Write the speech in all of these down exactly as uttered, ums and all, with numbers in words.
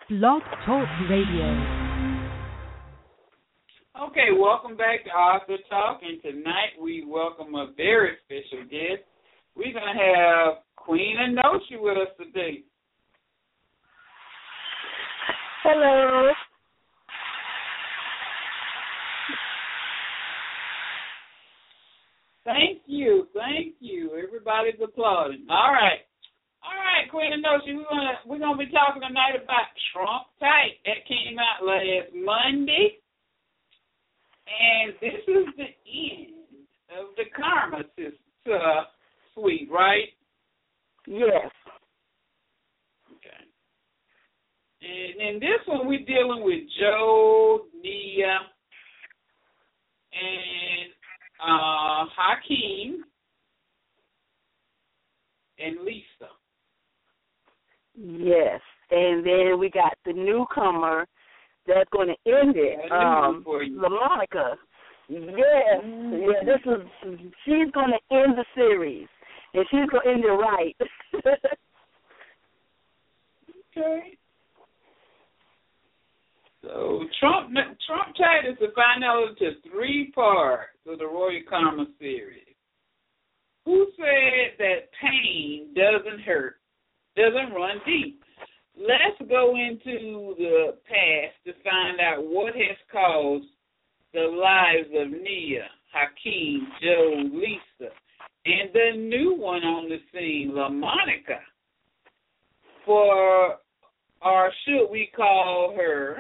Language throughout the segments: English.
Blog Talk Radio. Okay, welcome back to Author Talk, and tonight we welcome a very special guest. We're going to have Queen Enoshi with us today. Hello. Thank you, thank you. Everybody's applauding. All right. All right, Queen Enoshi, we're gonna we're gonna be talking tonight about Trump Tight. That came out last Monday, and this is the end of the Karma uh, suite, right? Yes. Okay. And in this one, we're dealing with Joe, Nia, and uh, Hakeem, and Lisa. Yes, and then we got the newcomer that's going to end it, um, LaMonica. Yes, mm-hmm. yeah, this is, she's going to end the series, and she's going to end it right. Okay. So Trump Trump Tight is the final to three parts of the Royal Karma series. Who said that pain doesn't hurt, doesn't run deep? Let's go into the past to find out what has caused the lives of Nia, Hakeem, Joe, Lisa, and the new one on the scene, LaMonica. For, or should we call her,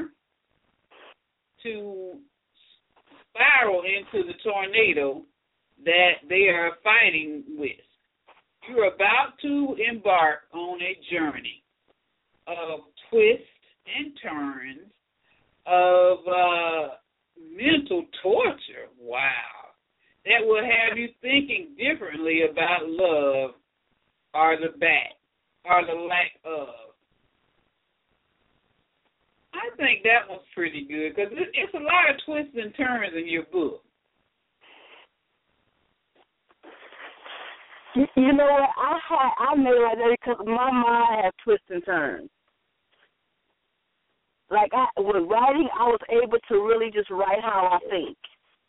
to spiral into the tornado that they are fighting with. You're about to embark on a journey of twists and turns, of uh, mental torture, wow, that will have you thinking differently about love or the back or the lack of. I think that was pretty good because it's a lot of twists and turns in your book. You know what? I had I made like that because my mind has twists and turns. Like I, with writing, I was able to really just write how I think.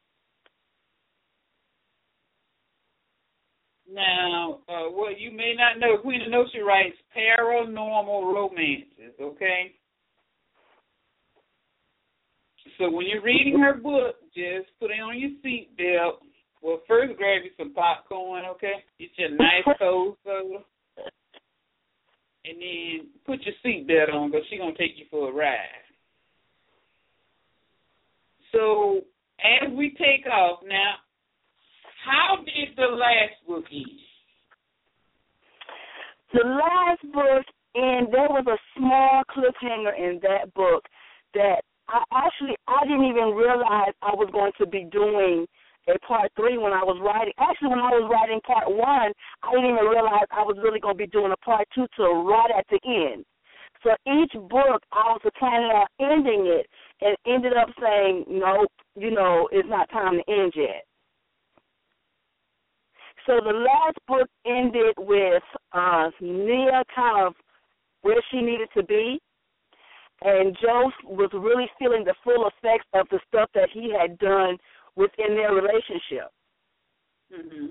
Now, uh, what you may not know, Queen Enoshi writes paranormal romances. Okay. So when you're reading her book, just put it on your seatbelt. Well, first grab you some popcorn, okay? Get you a nice cold soda. And then put your seatbelt on because she's going to take you for a ride. So as we take off now, how did the last book end? The last book, and there was a small cliffhanger in that book that I actually, I didn't even realize I was going to be doing a part three when I was writing. Actually, when I was writing part one, I didn't even realize I was really going to be doing a part two till right at the end. So each book, I was planning on ending it and ended up saying, nope, you know, it's not time to end yet. So the last book ended with uh, Nia kind of where she needed to be, and Joe was really feeling the full effects of the stuff that he had done within their relationship. Mm-hmm.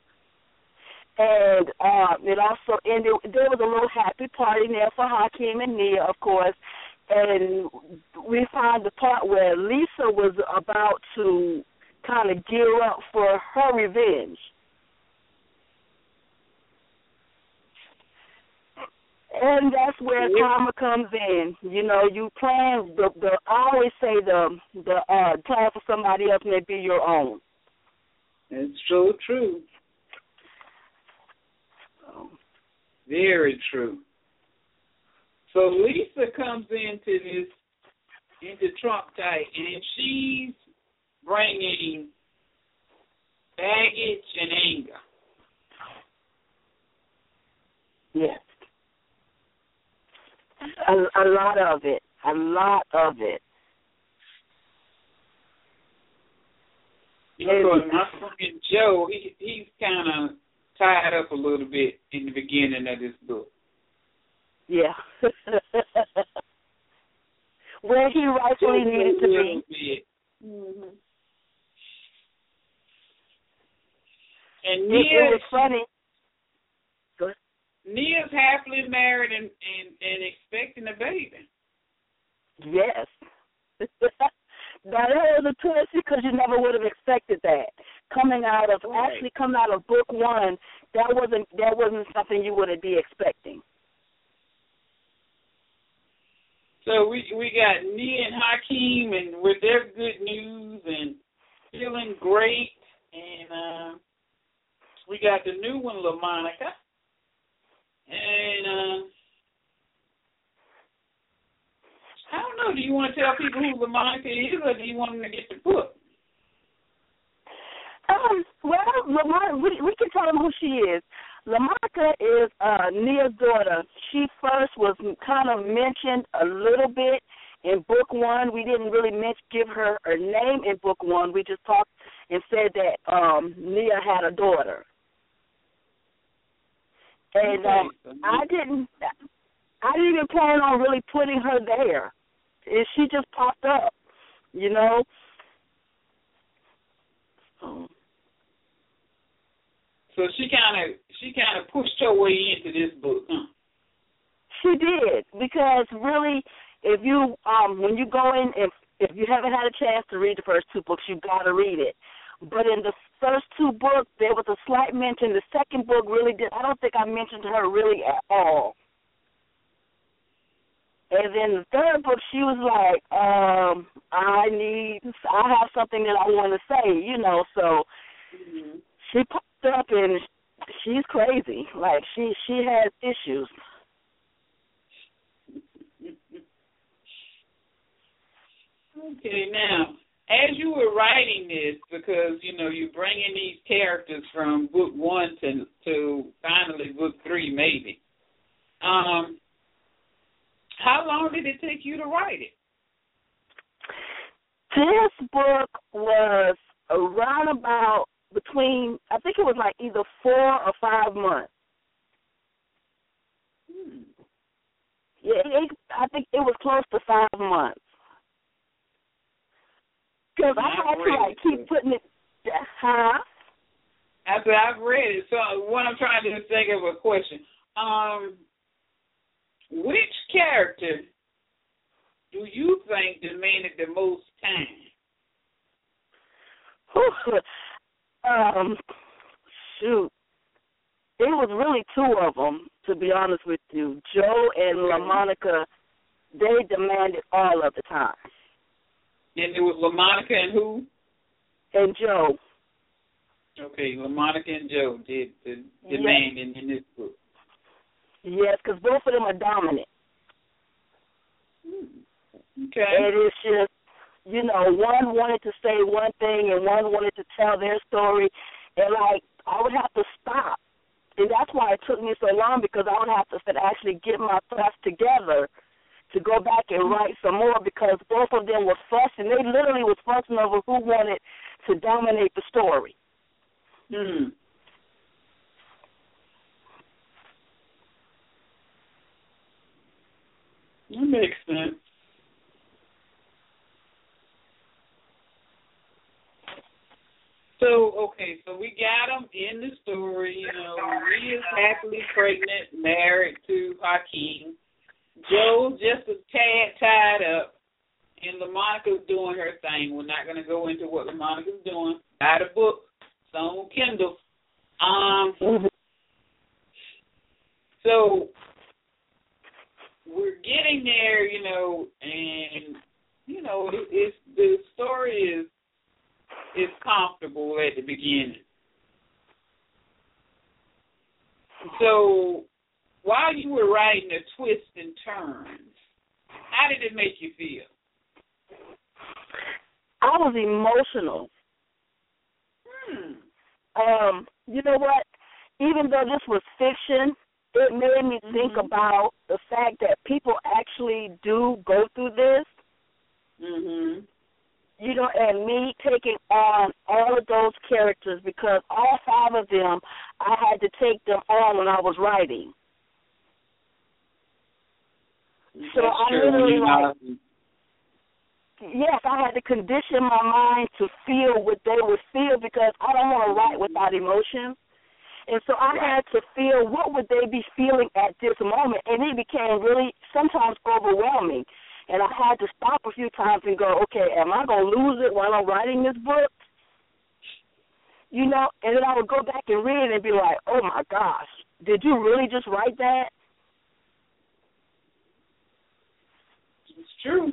And uh, it also ended, there was a little happy party there for Hakeem and Nia, of course, and we found the part where Lisa was about to kind of gear up for her revenge. And that's where karma comes in. You know, you plan the, the I always say the the uh, plan for somebody else may be your own. It's so true. Very true. So Lisa comes into this into Trump Tight, and she's bringing baggage and anger. Yes. A, a lot of it. A lot of it. You know, my friend Joe, he he's kind of tied up a little bit in the beginning of this book. Yeah. where he rightfully needed to be. Mm-hmm. And It, Nia, it was funny. Go ahead. Nia's happily married and, and, and expecting a baby. Yes. Now, that was a twist because you never would have expected that. Coming out of, right. actually coming out of book one, that wasn't that wasn't something you would be expecting. So we we got Nia and Hakeem, and with their good news and feeling great, and uh, we got the new one, LaMonica, and uh, I don't know. Do you want to tell people who LaMonica is, or do you want them to get the book? Um, well, LaMonica, we, we can tell them who she is. LaMonica is uh, Nia's daughter. She first was kind of mentioned a little bit in book one. We didn't really mention, give her her name in book one. We just talked and said that um, Nia had a daughter. And um, I didn't, I didn't even plan on really putting her there. It, she just popped up, you know. So. So she kind of she kind of pushed her way into this book, huh? She did, because really, if you um when you go in, if if you haven't had a chance to read the first two books, you got to read it. But in the first two books, there was a slight mention. The second book really did. I don't think I mentioned her really at all. And then the third book, she was like, um, I need, I have something that I want to say, you know. So mm-hmm. she popped up, and she's crazy. Like, she, she has issues. Okay, now, as you were writing this, because, you know, you're bringing these characters from book one to, to finally book three, maybe, um, how long did it take you to write it? This book was around about between, I think it was like either four or five months. Hmm. Yeah, it, I think it was close to five months. Because I had to like keep putting it, huh? After I've read it, so what I'm trying to think of a question. Um, which character do you think demanded the most time? um, shoot. It was really two of them, to be honest with you. Joe and LaMonica, they demanded all of the time. And it was LaMonica and who? And Joe. Okay, LaMonica and Joe did the demand yes. in, in this book. Yes, because both of them are dominant. Okay. And it's just, you know, one wanted to say one thing and one wanted to tell their story. And, like, I would have to stop. And that's why it took me so long, because I would have to actually get my thoughts together to go back and write some more, because both of them were fussing. They literally was fussing over who wanted to dominate the story. Hmm. That makes sense. So, okay, so we got them in the story. You know, Rhea's happily pregnant, married to Hakeem. Joe's just a tad tied up, and LaMonica's doing her thing. We're not going to go into what LaMonica's doing. Buy the book. It's on Kindle. Um. Mm-hmm. So we're getting there, you know, and you know, it, it's the story is is comfortable at the beginning. So while you were writing the twists and turns, how did it make you feel? I was emotional. Hmm. Um, you know what? Even though this was fiction, it made me think mm-hmm. about the fact that people actually do go through this. Mm-hmm. You know, and me taking on all of those characters, because all five of them, I had to take them on when I was writing. That's so I true. literally you like, know, yes, I had to condition my mind to feel what they would feel because I don't want to write without emotion. And so I had to feel what would they be feeling at this moment, and it became really sometimes overwhelming. And I had to stop a few times and go, okay, am I going to lose it while I'm writing this book? You know, and then I would go back and read it and be like, oh, my gosh, did you really just write that? It's true.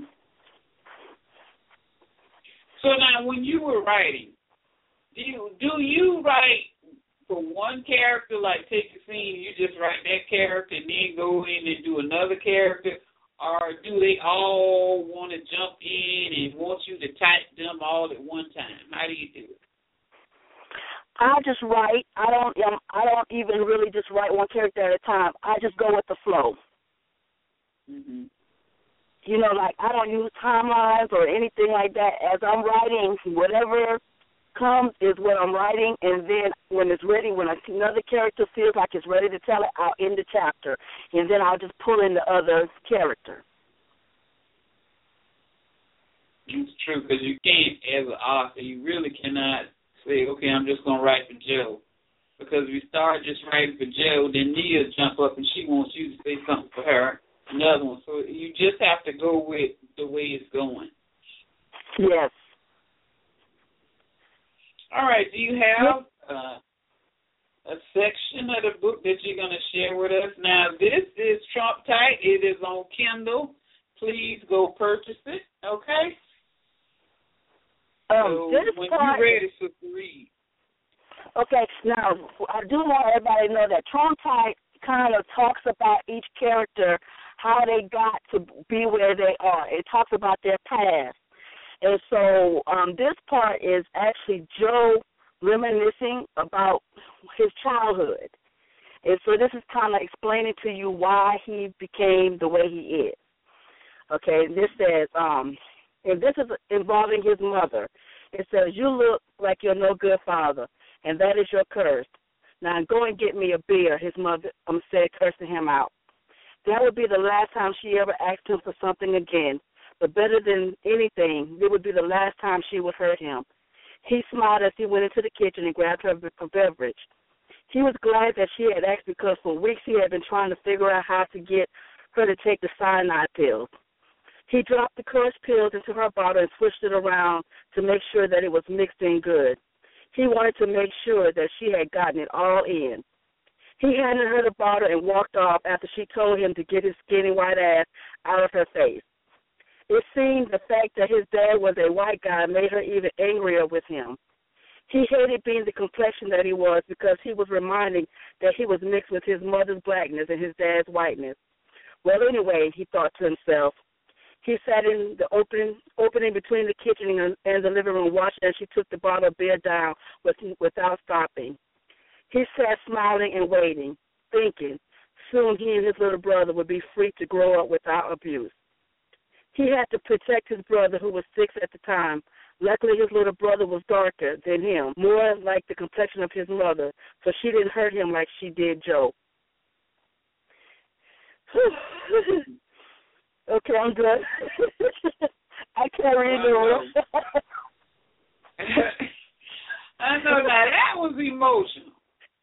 So now when you were writing, do you, do you write for one character, like take a scene, you just write that character and then go in and do another character, or do they all want to jump in and want you to type them all at one time? How do you do it? I just write. I don't. Um, I don't even really just write one character at a time. I just go with the flow. Mm-hmm. You know, like I don't use timelines or anything like that. As I'm writing, whatever comes is what I'm writing, and then when it's ready, when another character feels like it's ready to tell it, I'll end the chapter, and then I'll just pull in the other character. It's true, because you can't, as an author, you really cannot say, okay, I'm just going to write for Joe. Because if you start just writing for Joe, then Nia jump up and she wants you to say something for her, another one. So you just have to go with the way it's going. Yes. All right, do you have uh, a section of the book that you're going to share with us? Now, this is Trump Tight. It is on Kindle. Please go purchase it, okay? Um, so this when part, you're ready to read. Okay, now, I do want everybody to know that Trump Tight kind of talks about each character, how they got to be where they are. It talks about their past. And so um, this part is actually Joe reminiscing about his childhood. And so this is kind of explaining to you why he became the way he is. Okay, and this says, um, and this is involving his mother. It says, you look like you're no good father, and that is your curse. Now go and get me a beer, his mother um, said, cursing him out. That would be the last time she ever asked him for something again. But better than anything, it would be the last time she would hurt him. He smiled as he went into the kitchen and grabbed her a beverage. He was glad that she had asked because for weeks he had been trying to figure out how to get her to take the cyanide pills. He dropped the cursed pills into her bottle and switched it around to make sure that it was mixed in good. He wanted to make sure that she had gotten it all in. He handed her the bottle and walked off after she told him to get his skinny white ass out of her face. It seemed the fact that his dad was a white guy made her even angrier with him. He hated being the complexion that he was because he was reminding that he was mixed with his mother's blackness and his dad's whiteness. Well, anyway, he thought to himself. He sat in the open, opening between the kitchen and, and the living room, watching as she took the bottle of beer down with, without stopping. He sat smiling and waiting, thinking soon he and his little brother would be free to grow up without abuse. He had to protect his brother, who was six at the time. Luckily, his little brother was darker than him, more like the complexion of his mother, so she didn't hurt him like she did Joe. Okay, I'm done. I can't read no more. I know now that was emotional.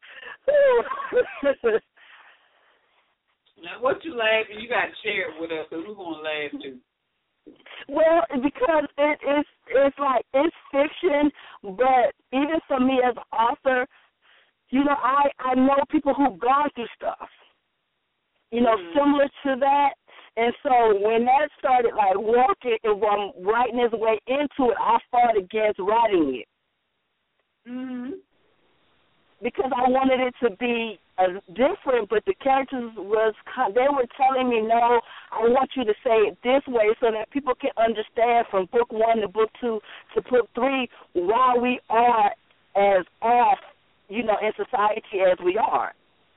Now, what you laughing? You got to share it with us, because we're going to laugh too. Well, because it is, it's like, it's fiction, but even for me as an author, you know, I, I know people who've gone through stuff, you know, mm-hmm. similar to that. And so when that started, like, walking and um, writing his way into it, I fought against writing it. Mm-hmm. Because I wanted it to be uh, different, but the characters was, they were telling me, no, I want you to say it this way so that people can understand from book one to book two to book three why we are as off, you know, in society as we are.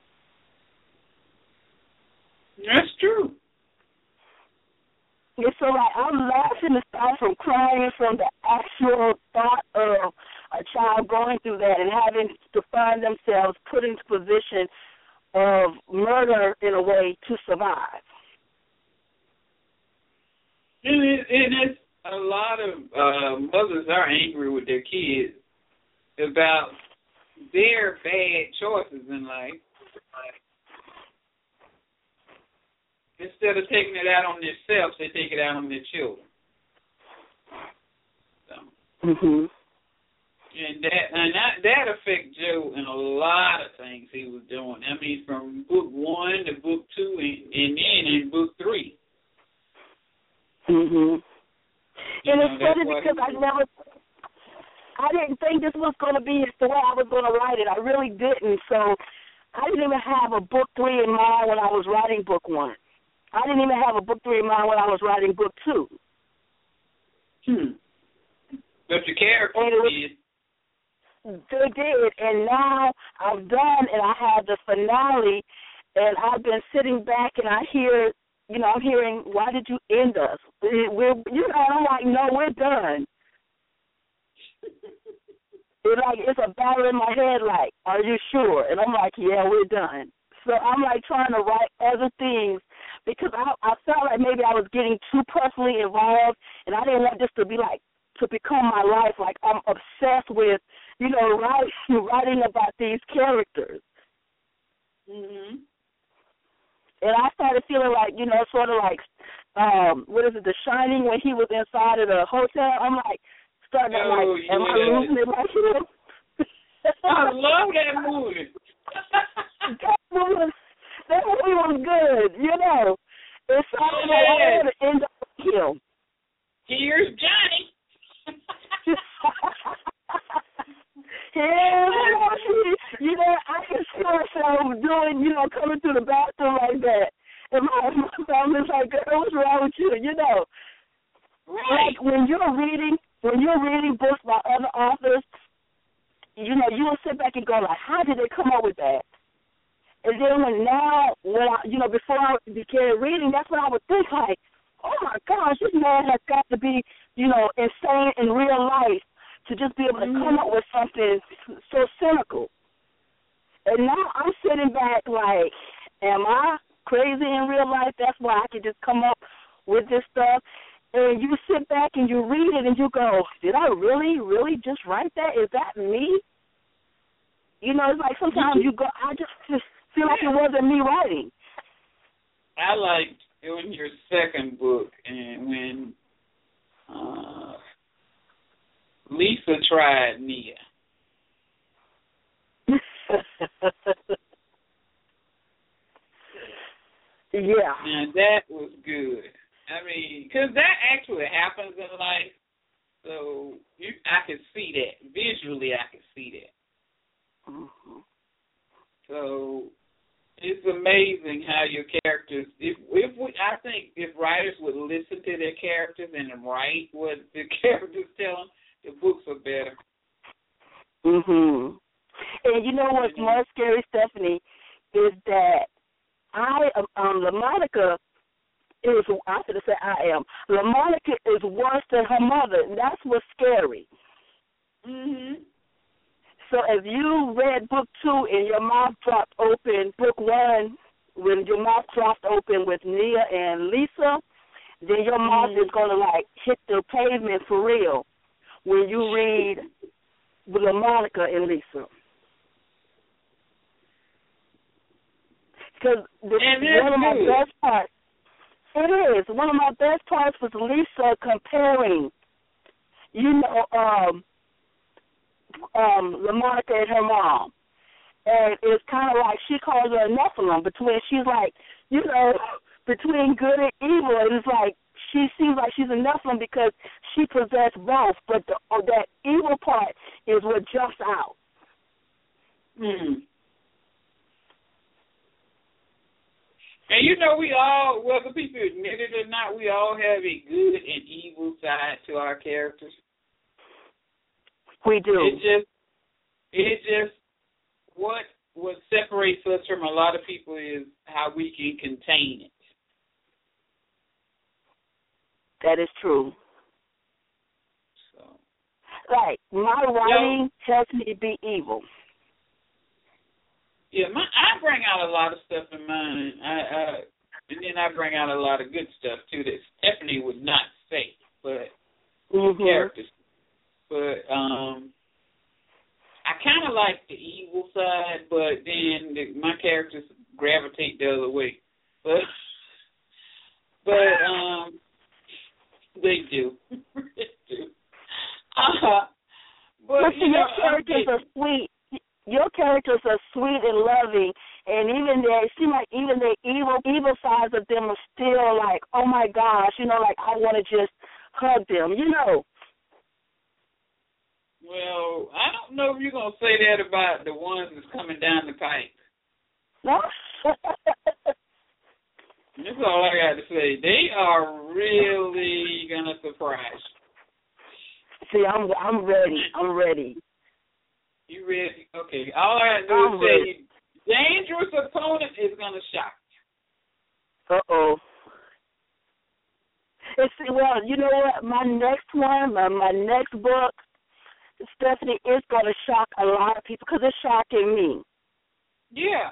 That's true. And so, like, I'm laughing aside from crying from the actual thought of a child going through that and having to find themselves put into position of murder in a way to survive. And, it, and it's a lot of uh, mothers are angry with their kids about their bad choices in life. Instead of taking it out on themselves, they take it out on their children. So, mhm. And that and that that affected Joe in a lot of things he was doing. I mean, from book one to book two, and, and then in book three. Mhm. You And know, it's funny because I never, I didn't think this was going to be the way I was going to write it. I really didn't. So I didn't even have a book three in mind when I was writing book one. I didn't even have a book three in mind when I was writing book two. Hmm. But the character did. They did, and now I've done, and I have the finale, and I've been sitting back, and I hear, you know, I'm hearing, why did you end us? We're, you know, and I'm like, no, we're done. It's like, it's a battle in my head, like, are you sure? And I'm like, yeah, we're done. So I'm like trying to write other things because I, I felt like maybe I was getting too personally involved, and I didn't want this to be like, to become my life. Like, I'm obsessed with, you know, writing, writing about these characters. Mm-hmm. And I started feeling like, you know, sort of like, um, what is it, The Shining, when he was inside of the hotel. I'm like, starting to oh, like, am yeah. I losing it like him? I love that movie. that, movie was, that movie was good, you know. It's something yeah. that I wanted to end up with him. Here's Johnny. Yeah, you know, I can see myself doing, you know, coming through the bathroom like that. And my, my family's like, girl, what's wrong with you? You know, right. Like when you're reading, when you're reading books by other authors, you know, you will sit back and go like, how did they come up with that? And then when now, when I, you know, before I began reading, that's when I would think like, oh my gosh, this man has got to be, you know, insane in real life to just be able to come up with something so cynical. And now I'm sitting back like, am I crazy in real life? That's why I can just come up with this stuff. And you sit back and you read it and you go, did I really, really just write that? Is that me? You know, it's like sometimes you go, I just, just feel like it wasn't me writing. I liked in your second book and when uh, Lisa tried Nia. Yeah. Now that was good. I mean, because that actually happens in life, so you, I could see that visually. I could see that. Mm-hmm. So it's amazing how your characters. If if we, I think if writers would listen to their characters and write what the characters tell them, the books are better. Mhm. And you know what's more scary, Stephanie, is that I um LaMonica is I should have said I am. LaMonica is worse than her mother, and that's what's scary. Mhm. So if you read book two and your mouth dropped open, book one, when your mouth dropped open with Nia and Lisa, then your mouth mm-hmm. is gonna like hit the pavement for real when you read LaMonica and Lisa. Because one of my best parts, it is, one of my best parts was Lisa comparing, you know, um, um, LaMonica and her mom. And it's kind of like she calls her a Nephilim between, she's like, you know, between good and evil. And it's like, she seems like she's a Nephilim because she possessed both, but the, or that evil part is what jumps out. Hmm. And you know, we all, whether people admit it or not, we all have a good and evil side to our characters. We do. It just, it just, what what separates us from a lot of people is how we can contain it. That is true. So, like my writing you know, tells me to be evil. Yeah, my, I bring out a lot of stuff in mine, I, uh, and then I bring out a lot of good stuff too that Stephanie would not say. But characters. But um, I kind of like the evil side, but then the, my characters gravitate the other way. But but um, they do, they do. Uh, but Listen, you know, your characters are sweet. Your characters are sweet and loving, and even they seem like even the evil evil sides of them are still like, oh my gosh, you know, like I want to just hug them, you know. Well, I don't know if you're gonna say that about the ones that's coming down the pipe. No. That's all I got to say. They are really gonna surprise you. See, I'm I'm ready. I'm ready. You ready? Okay. All I gotta do I'm is say, dangerous opponent is gonna shock you. Uh oh. It's well, you know what? My next one, my my next book, Stephanie, is gonna shock a lot of people because it's shocking me. Yeah.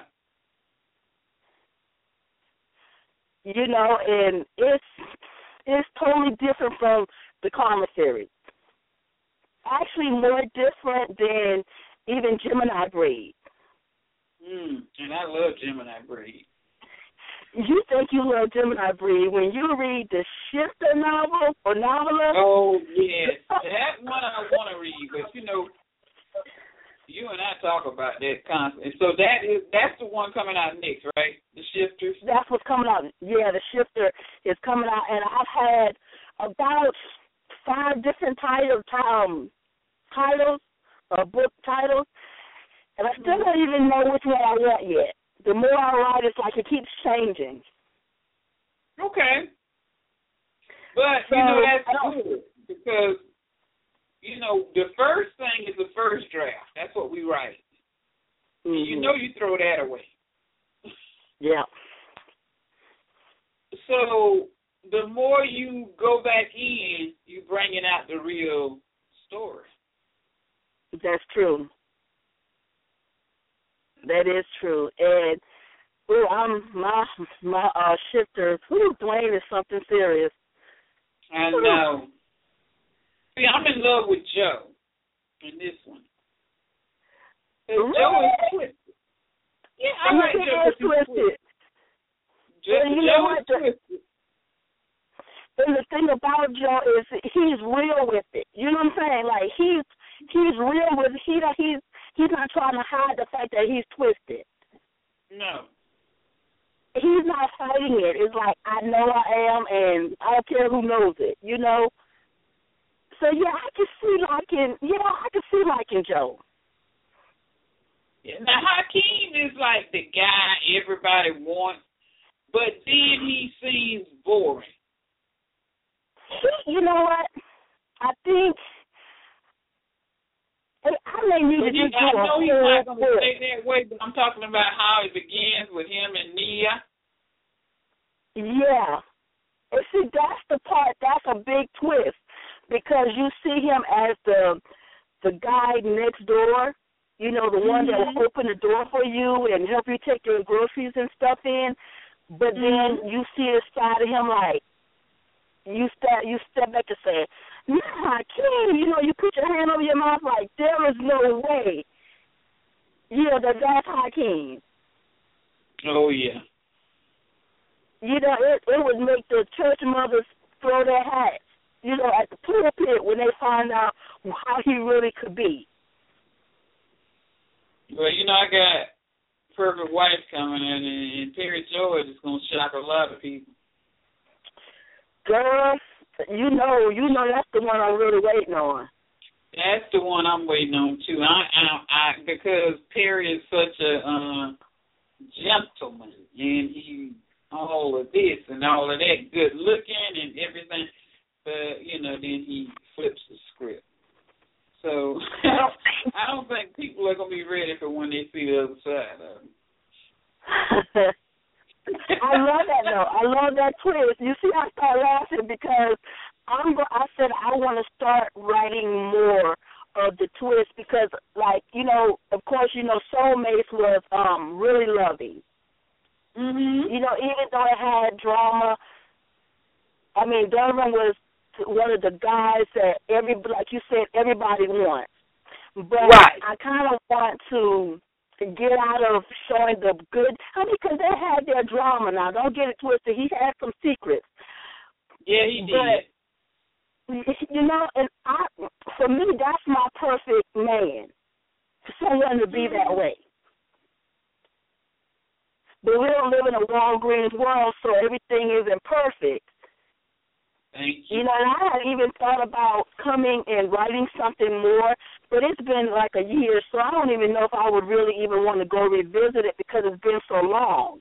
You know, and it's it's totally different from the Karma series. Actually, more different than even Gemini Breed. Mm, and I love Gemini Breed. You think you love Gemini Breed when you read the Shifter novel or novella? Oh, yes. That one I want to read, but, you know, you and I talk about that constantly. So that is that's the one coming out next, right? The Shifters? That's what's coming out. Yeah, the Shifter is coming out, and I've had about five different title, um, titles, uh, book titles, and I still don't even know which one I want yet. The more I write, it's like it keeps changing. Okay. But, So, you know, that's good because, you know, the first thing is the first draft. That's what we write. Mm-hmm. You know you throw that away. Yeah. So the more you go back in, you bringing out the real story. That's true. That is true. And ooh, I'm my my uh Shifter. Ooh, Dwayne is something serious. I know. See, I'm in love with Joe in this one. Really? Joe is twisted. Yeah, I like he Joe. is twisted. Joe, And you Joe know what? is twisted. And the thing about Joe is he's real with it. You know what I'm saying? Like he's he's real with he he's he's not trying to hide the fact that he's twisted. No. He's not fighting it. It's like I know I am, and I don't care who knows it. You know. So yeah, I can see liking. Yeah, I can see liking Joe. Yeah, now Hakeem is like the guy everybody wants, but then he seems boring. You know what? I think I may need to He, just do I a know he's whole not going to book. stay that way, but I'm talking about how it begins with him and Nia. Yeah. And see, that's the part, that's a big twist, because you see him as the the guy next door, you know, the one mm-hmm. that will open the door for you and help you take your groceries and stuff in, but mm-hmm. then you see the side of him like, you step, you step back and say, nah, King, you know, you put your hand over your mouth like, there is no way. Yeah, that, that's Hakeem. Oh, yeah. You know, it, it would make the church mothers throw their hats, you know, at the pulpit when they find out how he really could be. Well, you know, I got Perfect Wife coming in, and, and Perry George is going to shock a lot of people. Girl, you know, you know that's the one I'm really waiting on. That's the one I'm waiting on, too. I, I, I because Perry is such a uh, gentleman, and he all of this and all of that, good looking and everything, but, you know, then he flips the script. So I don't, I don't think people are going to be ready for when they see the other side of it. I love that, though. I love that twist. You see, I start laughing because I'm. I said I want to start writing more of the twist because, like, you know, of course, you know, Soulmates was um, really loving. Mm-hmm. You know, even though it had drama, I mean, Donovan was one of the guys that every, like you said, everybody wants. But right. I kind of want to get out of showing the good, I mean, because they had their drama now. Don't get it twisted. He had some secrets. Yeah, he did. But, you know, and I, for me, that's my perfect man. For someone to be that way. But we don't live in a Walgreens world, so everything isn't perfect. Thank you. You know, and I had even thought about coming and writing something more, but it's been like a year, so I don't even know if I would really even want to go revisit it because it's been so long.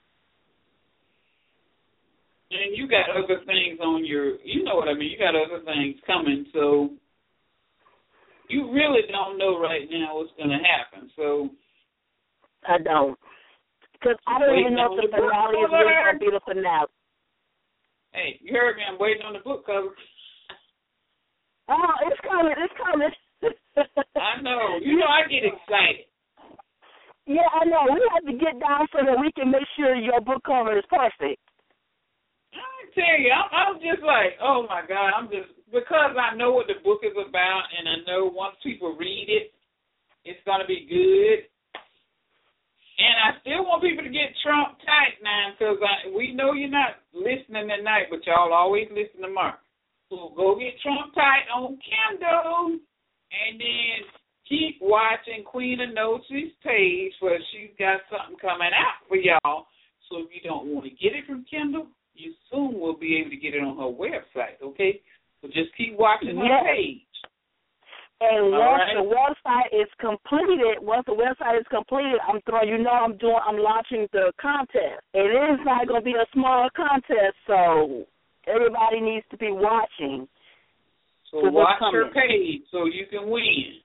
And you got other things on your, you know what I mean, you got other things coming, so you really don't know right now what's going to happen, so. I don't. Because I don't even know if the finale is really going to be the finale. Hey, you heard me. I'm waiting on the book cover. Oh, it's coming. It's coming. I know. You know, I get excited. Yeah, I know. We have to get down so that we can make sure your book cover is perfect. I tell you, I'm, I'm just like, oh, my God. I'm just, because I know what the book is about, and I know once people read it, it's going to be good. And I still want people to get Trump tight now, because we know you're not listening tonight, but y'all always listen to Mark. So go get Trump tight on Kindle, and then keep watching Queen Enosi's page, where she's got something coming out for y'all. So if you don't want to get it from Kindle, you soon will be able to get it on her website, okay? So just keep watching her yes. page. And All once right. the website is completed, once the website is completed, I'm throwing, you know, I'm doing, I'm launching the contest. It is not going to be a small contest, so everybody needs to be watching. So watch her page so you can win.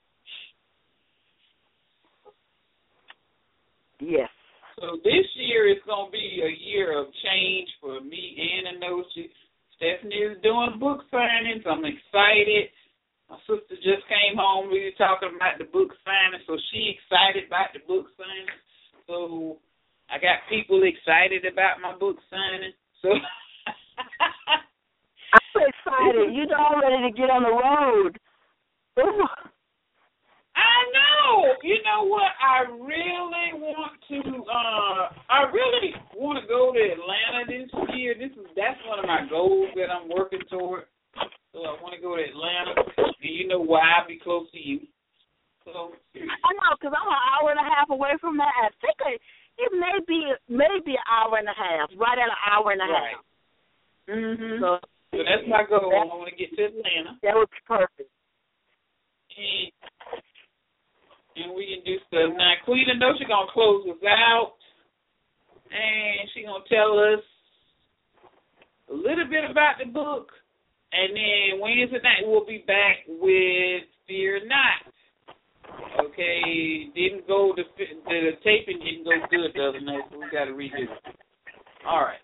Yes. So this year is going to be a year of change for me and Enoshi. Stephanie is doing book signings. I'm excited. My sister just came home. We were talking about the book signing, so she excited about the book signing. So I got people excited about my book signing. So I'm excited. You're all ready to get on the road. Ooh. I know. You know what? I really want to. Uh, I really want to go to Atlanta this year. This is that's one of my goals that I'm working toward. So I want to go to Atlanta, and you know why? I'll be close to you. So I know, because I'm an hour and a half away from that. I think it, it may be maybe an hour and a half, right at an hour and a right. half. Mm-hmm. So, so that's my goal. I want to get to Atlanta. That would be perfect. And, and we can do stuff. Now, Queen Enoshi going to close us out, and she's going to tell us a little bit about the book. And then Wednesday night we'll be back with Fear Not. Okay, didn't go the the taping didn't go good the other night, so we got to redo it. All right.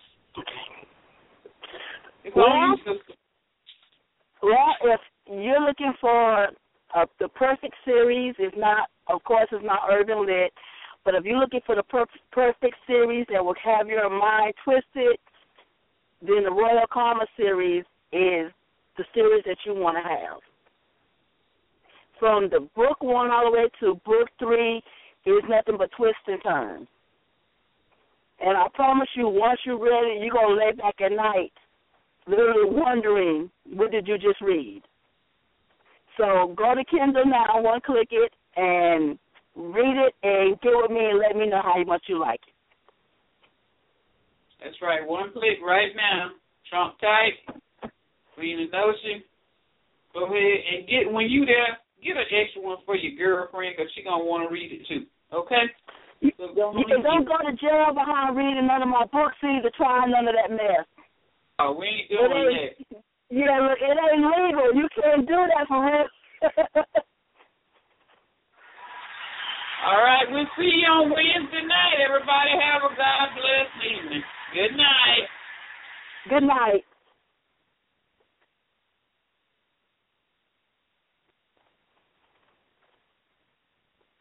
It's well, on you, sister. Well, if you're looking for uh, the perfect series, it's not, of course, it's not Urban Lit, but if you're looking for the per- perfect series that will have your mind twisted, then the Royal Karma series is the series that you want to have. From the book one all the way to book three is nothing but twists and turns. And I promise you, once you're ready, you're going to lay back at night literally wondering, what did you just read? So go to Kindle now, one click it, and read it and get with me and let me know how much you like it. That's right. One click right now. Trump tight. Queen Enoshi. Go ahead and get, when you there, get an extra one for your girlfriend because she's going to want to read it too. Okay? So go you don't go to jail behind reading none of my books either, trying none of that mess. Oh, we ain't doing that. Yeah, look, it ain't legal. You can't do that for real. All right, we'll see you on Wednesday night. Everybody have a God bless evening. Good night. Good night.